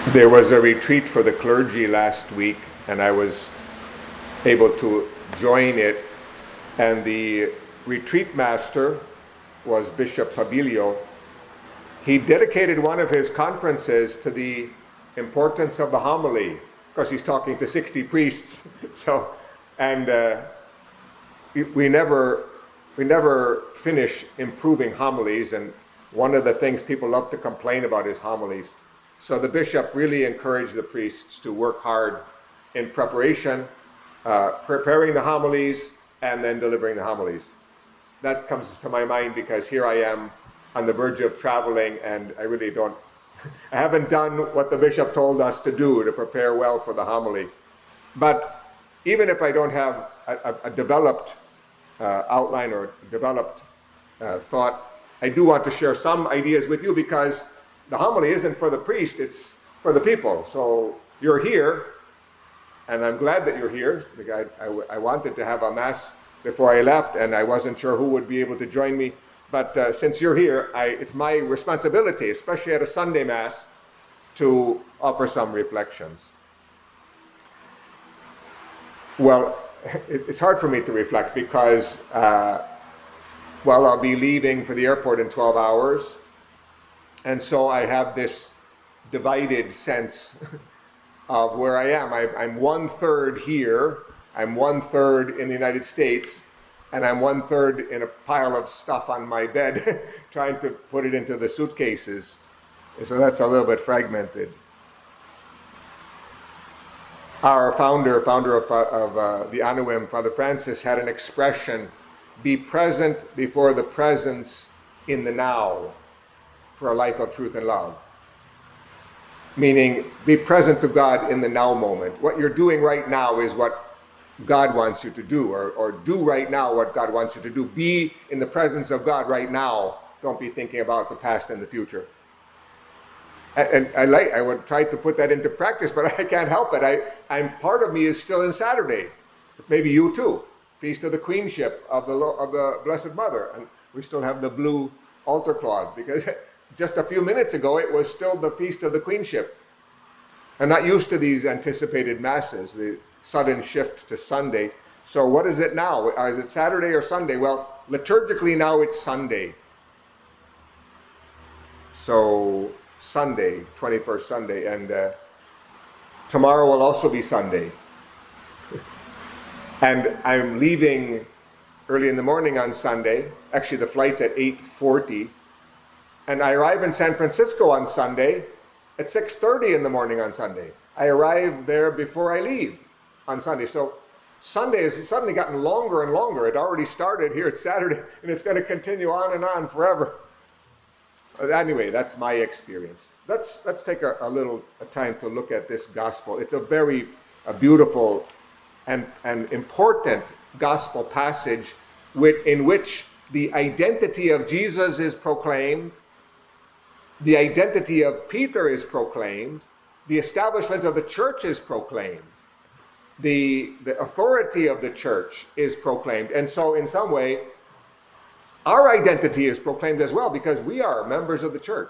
There was a retreat for the clergy last week, and I was able to join it. And the retreat master was Bishop Pabilio. He dedicated one of his conferences to the importance of the homily. Of course, he's talking to 60 priests, we never finish improving homilies, and one of the things people love to complain about is homilies. So the bishop really encouraged the priests to work hard in preparation, preparing the homilies, and then delivering the homilies. That comes to my mind because here I am on the verge of traveling, and I haven't done what the bishop told us to do to prepare well for the homily. But even if I don't have a developed outline or developed thought, I do want to share some ideas with you, because the homily isn't for the priest, it's for the people. So you're here, and I'm glad that you're here. I wanted to have a mass before I left, and I wasn't sure who would be able to join me. But since you're here, it's my responsibility, especially at a Sunday Mass, to offer some reflections. Well, it's hard for me to reflect because, I'll be leaving for the airport in 12 hours. And so I have this divided sense of where I am. I'm 1/3 here, I'm 1/3 in the United States, and I'm 1/3 in a pile of stuff on my bed, trying to put it into the suitcases. So that's a little bit fragmented. Our founder of the Anawim, Father Francis, had an expression: be present before the presence in the now, for a life of truth and love. Meaning, be present to God in the now moment. What you're doing right now is what God wants you to do, or do right now what God wants you to do. Be in the presence of God right now. Don't be thinking about the past and the future. And I would try to put that into practice, but I can't help it. I'm part of me is still in Saturday. Maybe you too. Feast of the Queenship of the Blessed Mother, and we still have the blue altar cloth, because just a few minutes ago it was still the Feast of the Queenship. I'm not used to these anticipated masses, the sudden shift to Sunday. So what is it now? Is it Saturday or Sunday? Well, liturgically now it's Sunday. So Sunday, 21st Sunday, and tomorrow will also be Sunday. And I'm leaving early in the morning on Sunday. Actually, the flight's at 8:40. And I arrive in San Francisco on Sunday at 6:30 in the morning on Sunday. I arrive there before I leave on Sunday. So Sunday has suddenly gotten longer and longer. It already started here. It's Saturday, and it's going to continue on and on forever. Anyway, that's my experience. Let's take a little time to look at this gospel. It's a beautiful and important gospel passage in which the identity of Jesus is proclaimed, the identity of Peter is proclaimed, the establishment of the church is proclaimed, the authority of the church is proclaimed. And so in some way, our identity is proclaimed as well, because we are members of the church.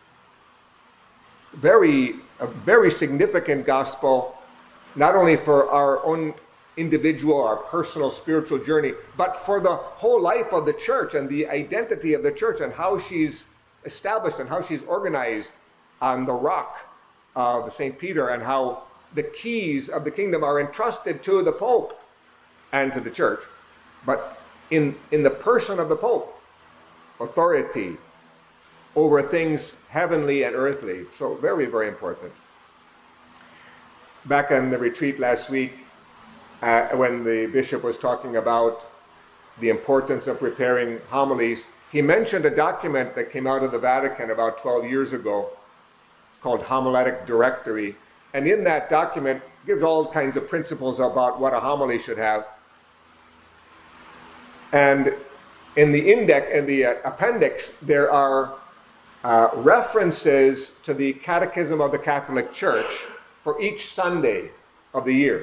A very significant gospel, not only for our own individual, our personal spiritual journey, but for the whole life of the church and the identity of the church and how she's established and how she's organized on the rock of St. Peter, and how the keys of the kingdom are entrusted to the Pope and to the church. But in the person of the Pope, authority over things heavenly and earthly. So very, very important. Back on the retreat last week, when the bishop was talking about the importance of preparing homilies, he mentioned a document that came out of the Vatican about 12 years ago. It's called Homiletic Directory. And in that document, it gives all kinds of principles about what a homily should have. And in the appendix, there are references to the Catechism of the Catholic Church for each Sunday of the year.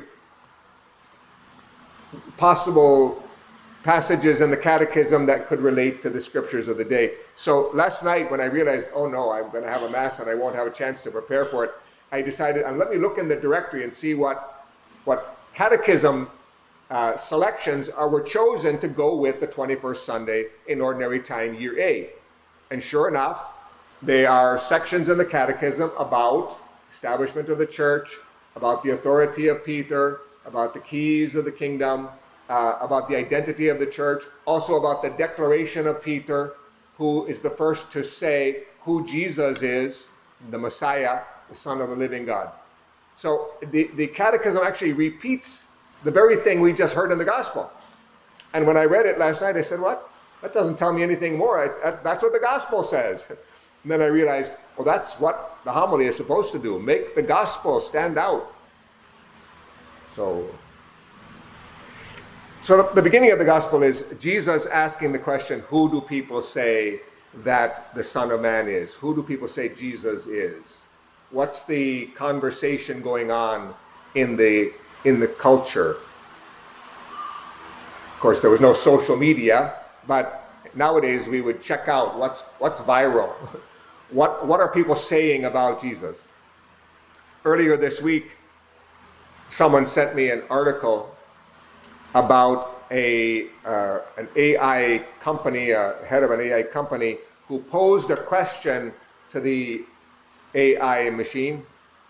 Possible passages in the Catechism that could relate to the scriptures of the day. So last night when I realized, oh no, I'm going to have a Mass and I won't have a chance to prepare for it, I decided, let me look in the directory and see what catechism selections were chosen to go with the 21st Sunday in Ordinary Time, Year A. And sure enough, there are sections in the catechism about establishment of the church, about the authority of Peter, about the keys of the kingdom, about the identity of the church, also about the declaration of Peter, who is the first to say who Jesus is, the Messiah, the Son of the living God. So the catechism actually repeats the very thing we just heard in the gospel. And when I read it last night, I said, what? That doesn't tell me anything more. That's what the gospel says. And then I realized, well, that's what the homily is supposed to do, make the gospel stand out. So the beginning of the gospel is Jesus asking the question, who do people say that the Son of Man is? Who do people say Jesus is? What's the conversation going on in the culture? Of course, there was no social media, but nowadays we would check out what's viral. What are people saying about Jesus? Earlier this week, someone sent me an article about an AI company, head of an AI company, who posed a question to the AI machine.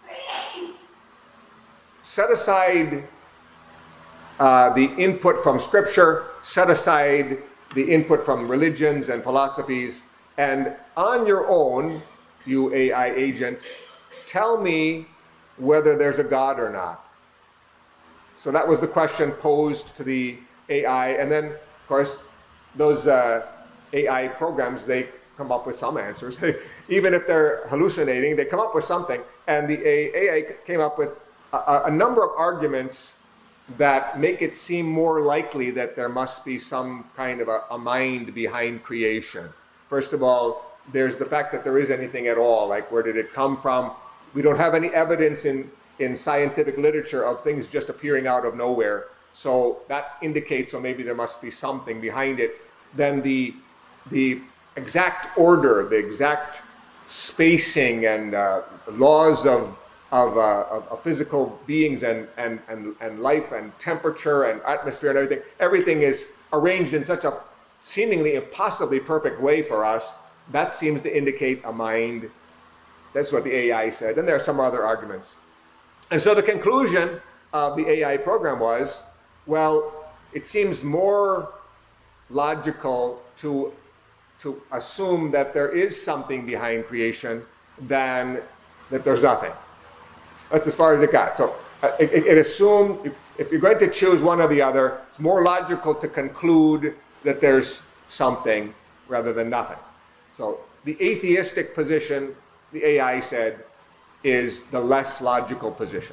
Set aside the input from Scripture, set aside the input from religions and philosophies, and on your own, you AI agent, tell me whether there's a God or not. So that was the question posed to the AI, and then, of course, those AI programs, they come up with some answers. Even if they're hallucinating, they come up with something, and the AI came up with a number of arguments that make it seem more likely that there must be some kind of a mind behind creation. First of all, there's the fact that there is anything at all, like where did it come from? We don't have any evidence in scientific literature of things just appearing out of nowhere. So that indicates, so maybe there must be something behind it. Then the exact order, the exact spacing and laws of physical beings and life and temperature and atmosphere and everything is arranged in such a seemingly impossibly perfect way for us. That seems to indicate a mind. That's what the AI said. And there are some other arguments. And so the conclusion of the AI program was, well, it seems more logical to assume that there is something behind creation than that there's nothing. That's as far as it got. So it assumed, if you're going to choose one or the other, it's more logical to conclude that there's something rather than nothing. So the atheistic position, the AI said, is the less logical position.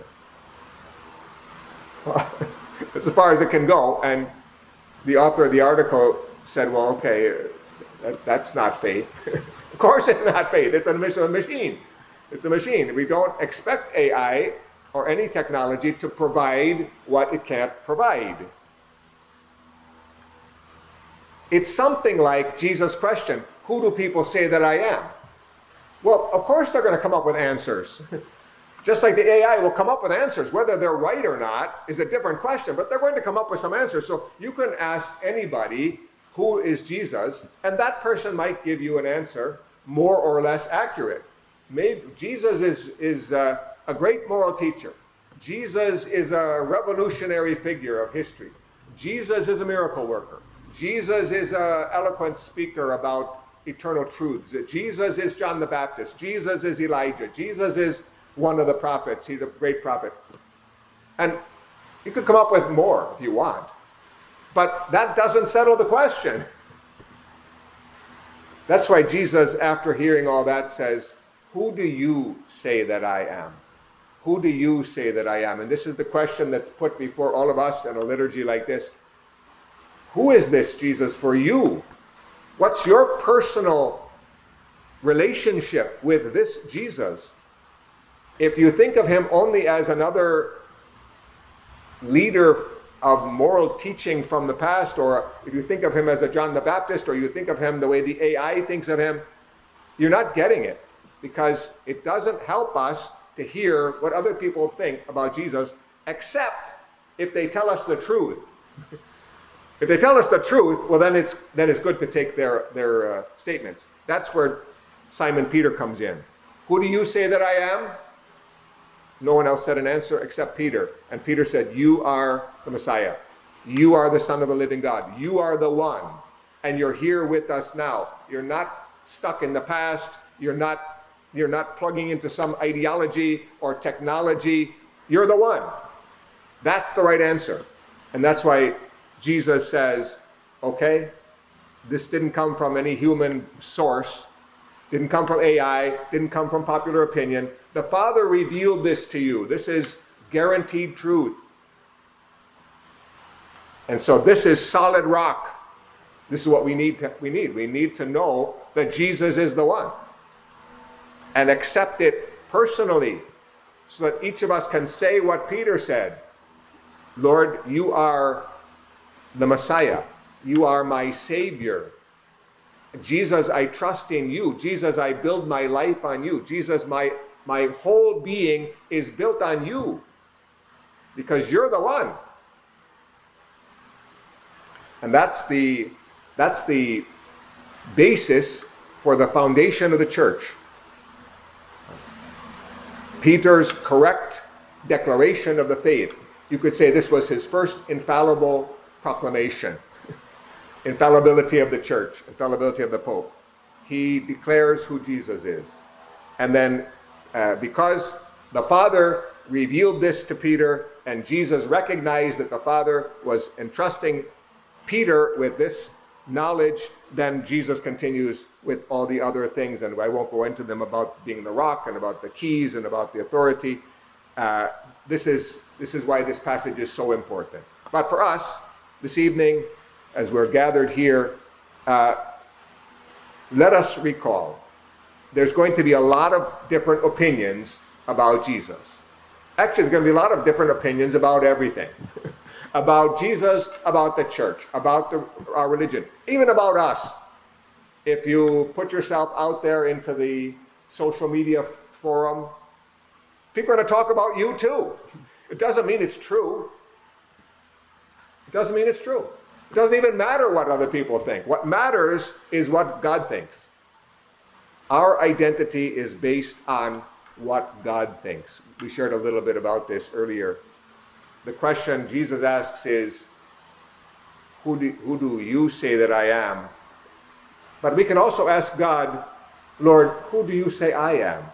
That's as far as it can go. And the author of the article said, well, okay, that's not faith. Of course it's not faith. It's a machine. It's a machine. We don't expect AI or any technology to provide what it can't provide. It's something like Jesus' question, who do people say that I am? Well, of course they're going to come up with answers. Just like the AI will come up with answers. Whether they're right or not is a different question, but they're going to come up with some answers. So you can ask anybody, who is Jesus? And that person might give you an answer more or less accurate. Maybe Jesus is a great moral teacher. Jesus is a revolutionary figure of history. Jesus is a miracle worker. Jesus is an eloquent speaker about eternal truths. Jesus is John the Baptist. Jesus is Elijah. Jesus is one of the prophets. He's a great prophet. And you could come up with more if you want. But that doesn't settle the question. That's why Jesus, after hearing all that, says, who do you say that I am? Who do you say that I am? And this is the question that's put before all of us in a liturgy like this. Who is this Jesus for you? What's your personal relationship with this Jesus? If you think of him only as another leader of moral teaching from the past, or if you think of him as a John the Baptist, or you think of him the way the AI thinks of him, you're not getting it, because it doesn't help us to hear what other people think about Jesus, except if they tell us the truth. If they tell us the truth, well, then it's good to take their statements. That's where Simon Peter comes in. Who do you say that I am? No one else said an answer except Peter. And Peter said, you are the Messiah. You are the Son of the living God. You are the one. And you're here with us now. You're not stuck in the past. You're not plugging into some ideology or technology. You're the one. That's the right answer. And that's why Jesus says, okay, this didn't come from any human source, didn't come from AI, didn't come from popular opinion. The Father revealed this to you. This is guaranteed truth. And so this is solid rock. This is what we need. We need to know that Jesus is the one. And accept it personally, so that each of us can say what Peter said. Lord, you are the Messiah. You are my Savior. Jesus, I trust in you. Jesus, I build my life on you. Jesus, my whole being is built on you, because you're the one. And that's the basis for the foundation of the church. Peter's correct declaration of the faith. You could say this was his first infallible proclamation. Infallibility of the church, infallibility of the Pope. He declares who Jesus is. And then because the Father revealed this to Peter, and Jesus recognized that the Father was entrusting Peter with this knowledge, then Jesus continues with all the other things, and I won't go into them, about being the rock and about the keys and about the authority. This is why this passage is so important. But for us, this evening, as we're gathered here, let us recall, there's going to be a lot of different opinions about Jesus. Actually, there's going to be a lot of different opinions about everything. About Jesus, about the church, about our religion, even about us. If you put yourself out there into the social media forum, people are going to talk about you too. It doesn't mean it's true. It doesn't mean it's true. It doesn't even matter what other people think. What matters is what God thinks. Our identity is based on what God thinks. We shared a little bit about this earlier. The question Jesus asks is, who do you say that I am? But we can also ask God, Lord, who do you say I am?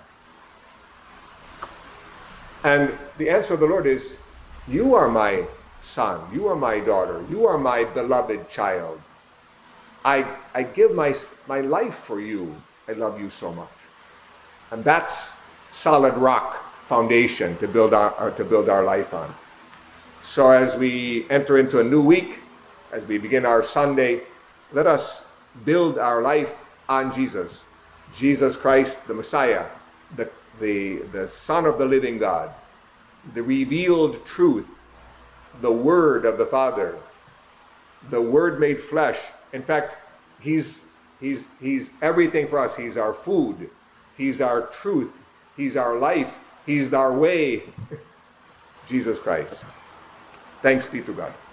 And the answer of the Lord is, you are my son, you are my daughter, you are my beloved child. I give my life for you. I love you so much. And that's solid rock foundation to build our life on. So as we enter into a new week, as we begin our Sunday, let us build our life on Jesus. Jesus Christ, the Messiah, the Son of the living God, the revealed truth, the Word of the Father, the Word made flesh. In fact, He's everything for us. He's our food. He's our truth. He's our life. He's our way. Jesus Christ. Thanks be to God.